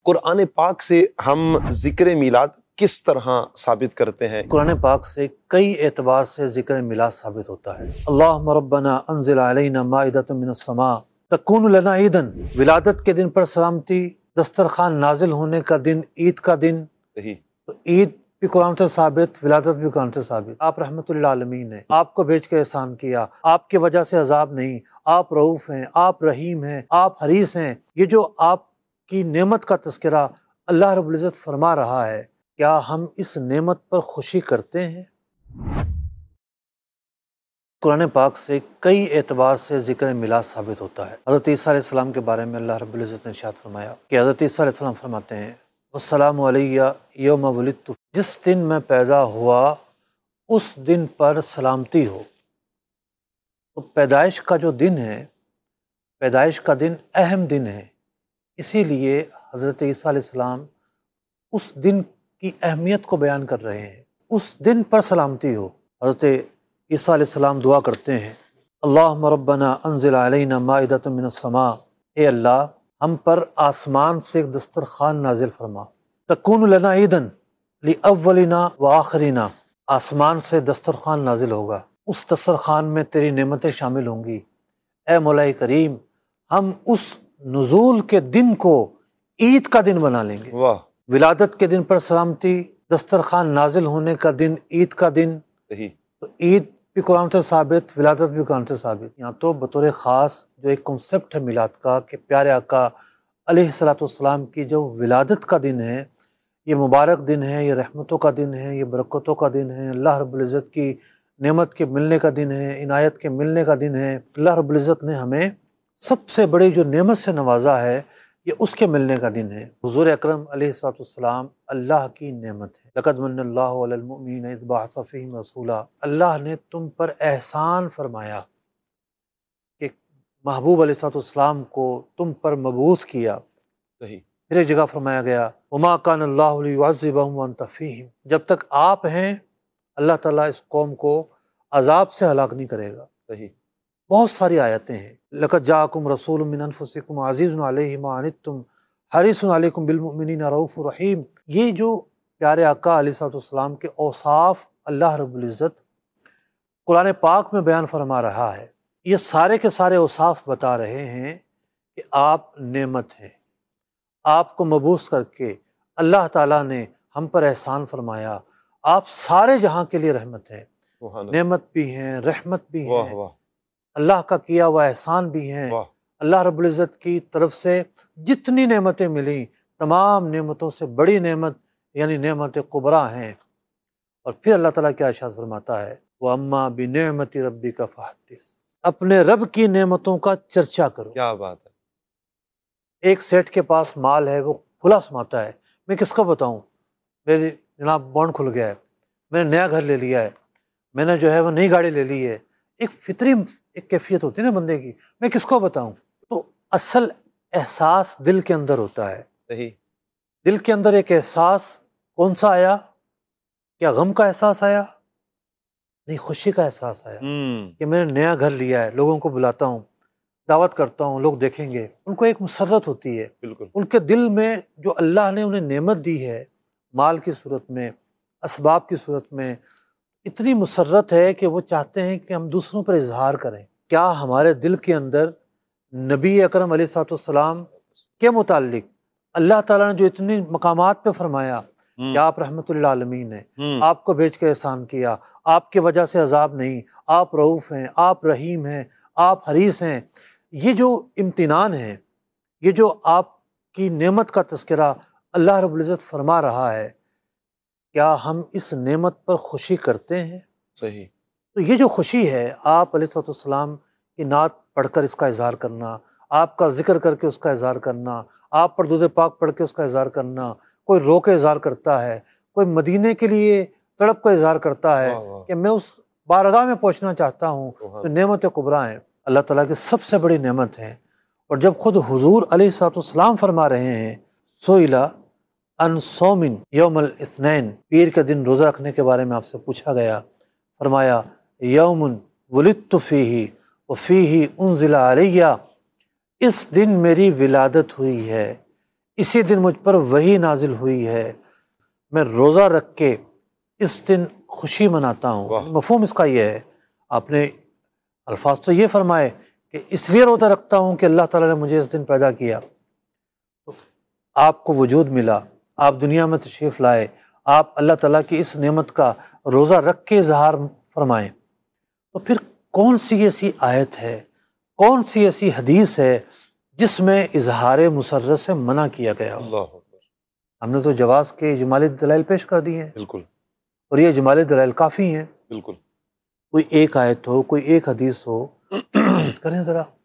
قرآن پاک سے ہم ذکر میلاد کس طرح ثابت کرتے ہیں؟ قرآن پاک سے کئی اعتبار سے ذکر میلاد ثابت ہوتا ہے۔ اللہم ربنا انزل علینا مائدۃ من السماء تکون لنا عیدا، ولادت کے دن پر سلامتی، دسترخوان نازل ہونے کا دن، عید کا دن۔ صحیح۔ تو عید بھی قرآن سے ثابت، ولادت بھی قرآن سے ثابت۔ آپ رحمت اللہ عالمین ہیں، آپ کو بھیج کے احسان کیا، آپ کی وجہ سے عذاب نہیں، آپ رؤوف ہیں، آپ رحیم ہیں، آپ حریص ہیں۔ یہ جو آپ کی نعمت کا تذکرہ اللہ رب العزت فرما رہا ہے، کیا ہم اس نعمت پر خوشی کرتے ہیں؟ قرآن پاک سے کئی اعتبار سے ذکر میلاد ثابت ہوتا ہے۔ حضرت عیسیٰ علیہ السلام کے بارے میں اللہ رب العزت نے ارشاد فرمایا کہ حضرت عیسیٰ علیہ السلام فرماتے ہیں والسلام علیہ یوم ولدت، جس دن میں پیدا ہوا اس دن پر سلامتی ہو۔ تو پیدائش کا جو دن ہے، پیدائش کا دن اہم دن ہے، اسی لیے حضرت عیسیٰ علیہ السلام اس دن کی اہمیت کو بیان کر رہے ہیں۔ اس دن پر سلامتی ہو۔ حضرت عیسیٰ علیہ السلام دعا کرتے ہیں اللہم ربنا انزل علینا مائدۃ من السماء، اے اللہ ہم پر آسمان سے ایک دسترخوان نازل فرما، تکون لنا عیداً لاولنا وآخرنا، آسمان سے دسترخوان نازل ہوگا، اس دسترخوان میں تیری نعمتیں شامل ہوں گی۔ اے مولا کریم، ہم اس نزول کے دن کو عید کا دن بنا لیں گے۔ واہ۔ ولادت کے دن پر سلامتی، دسترخوان نازل ہونے کا دن، عید کا دن۔ صحیح۔ تو عید بھی قرآن سے ثابت، ولادت بھی قرآن سے ثابت۔ یہاں تو بطور خاص جو ایک کنسپٹ ہے میلاد کا کہ پیارے آقا علیہ الصلوۃ والسلام کی جو ولادت کا دن ہے، یہ مبارک دن ہے، یہ رحمتوں کا دن ہے، یہ برکتوں کا دن ہے، اللہ رب العزت کی نعمت کے ملنے کا دن ہے، عنایت کے ملنے کا دن ہے۔ اللہ رب العزت نے ہمیں سب سے بڑی جو نعمت سے نوازا ہے، یہ اس کے ملنے کا دن ہے۔ حضور اکرم علیہ الصلوۃ والسلام اللہ کی نعمت ہے۔ لقد من اللہ علی المؤمنین اذ بعث فیہم رسولا، اللہ نے تم پر احسان فرمایا کہ محبوب علیہ الصلوۃ والسلام کو تم پر مبعوث کیا۔ صحیح۔ پھر ایک جگہ فرمایا گیا وما کان اللہ لیعذبہم وانت فیہم، جب تک آپ ہیں اللہ تعالیٰ اس قوم کو عذاب سے ہلاک نہیں کرے گا۔ صحیح۔ بہت ساری آیتیں ہیں۔ لقد جاءکم رسول من انفسکم عزیز علیہ ما عنتم حریص علیکم بالمؤمنین رؤوف رحیم۔ یہ جو پیارے آقا علیہ الصلوۃ والسلام کے اوصاف اللہ رب العزت قرآن پاک میں بیان فرما رہا ہے، یہ سارے کے سارے اوصاف بتا رہے ہیں کہ آپ نعمت ہیں۔ آپ کو مبعوث کر کے اللہ تعالیٰ نے ہم پر احسان فرمایا، آپ سارے جہاں کے لیے رحمت ہیں، نعمت بھی ہیں، رحمت بھی ہیں، واہ واہ، اللہ کا کیا ہوا احسان بھی ہیں۔ واہ۔ اللہ رب العزت کی طرف سے جتنی نعمتیں ملیں، تمام نعمتوں سے بڑی نعمت یعنی نعمت کبریٰ ہیں۔ اور پھر اللہ تعالیٰ کیا ارشاد فرماتا ہے وَأَمَّا بِنِعْمَةِ رَبِّكَ فَحَدِّثْ، اپنے رب کی نعمتوں کا چرچا کرو۔ کیا بات ہے۔ ایک سیٹ کے پاس مال ہے، وہ کھلا سماتا ہے، میں کس کو بتاؤں میری جناب بانڈ کھل گیا ہے، میں نے نیا گھر لے لیا ہے، میں نے جو ہے وہ نئی گاڑی لے لی ہے۔ ایک فطری ایک کیفیت ہوتی ہے نا بندے کی، میں کس کو بتاؤں؟ تو اصل احساس دل کے اندر ہوتا ہے۔ صحیح۔ دل کے اندر ایک احساس کون سا آیا؟ کیا غم کا احساس آیا؟ نہیں، خوشی کا احساس آیا کہ میں نے نیا گھر لیا ہے، لوگوں کو بلاتا ہوں، دعوت کرتا ہوں، لوگ دیکھیں گے، ان کو ایک مسرت ہوتی ہے۔ بالکل۔ ان کے دل میں جو اللہ نے انہیں نعمت دی ہے، مال کی صورت میں، اسباب کی صورت میں، اتنی مسرت ہے کہ وہ چاہتے ہیں کہ ہم دوسروں پر اظہار کریں۔ کیا ہمارے دل کے اندر نبی اکرم علیہ الصلوۃ والسلام کے متعلق اللہ تعالیٰ نے جو اتنی مقامات پہ فرمایا کہ آپ رحمت اللہ عالمین ہیں، آپ کو بھیج کے احسان کیا، آپ کی وجہ سے عذاب نہیں، آپ رؤوف ہیں، آپ رحیم ہیں، آپ حریص ہیں، یہ جو امتنان ہے، یہ جو آپ کی نعمت کا تذکرہ اللہ رب العزت فرما رہا ہے، کیا ہم اس نعمت پر خوشی کرتے ہیں؟ صحیح۔ تو یہ جو خوشی ہے، آپ علیہ الصلوۃ والسلام کی نعت پڑھ کر اس کا اظہار کرنا، آپ کا ذکر کر کے اس کا اظہار کرنا، آپ پر درود پاک پڑھ کے اس کا اظہار کرنا، کوئی رو کے اظہار کرتا ہے، کوئی مدینے کے لیے تڑپ کا اظہار کرتا ہے کہ میں اس بارگاہ میں پہنچنا چاہتا ہوں، تو نعمت کبریٰ ہیں، اللہ تعالیٰ کی سب سے بڑی نعمت ہے۔ اور جب خود حضور علیہ الصلوۃ والسلام فرما رہے ہیں سئل عن صوم یوم الاثنین، پیر کے دن روزہ رکھنے کے بارے میں آپ سے پوچھا گیا، فرمایا یوم ولدت فیہ وفیہ انزل علیہ، اس دن میری ولادت ہوئی ہے، اسی دن مجھ پر وحی نازل ہوئی ہے، میں روزہ رکھ کے اس دن خوشی مناتا ہوں۔ مفہوم اس کا یہ ہے، آپ نے الفاظ تو یہ فرمائے کہ اس لیے روزہ رکھتا ہوں کہ اللہ تعالیٰ نے مجھے اس دن پیدا کیا، تو آپ کو وجود ملا، آپ دنیا میں تشریف لائے، آپ اللہ تعالیٰ کی اس نعمت کا روزہ رکھ کے اظہار فرمائیں، تو پھر کون سی ایسی آیت ہے، کون سی ایسی حدیث ہے جس میں اظہار مسرت سے منع کیا گیا ہو؟ اللہ اکبر۔ ہم نے تو جواز کے اجمالی دلائل پیش کر دی ہیں، بالکل اور یہ اجمالی دلائل کافی ہیں۔ بالکل۔ کوئی ایک آیت ہو، کوئی ایک حدیث ہو، کریں ذرا۔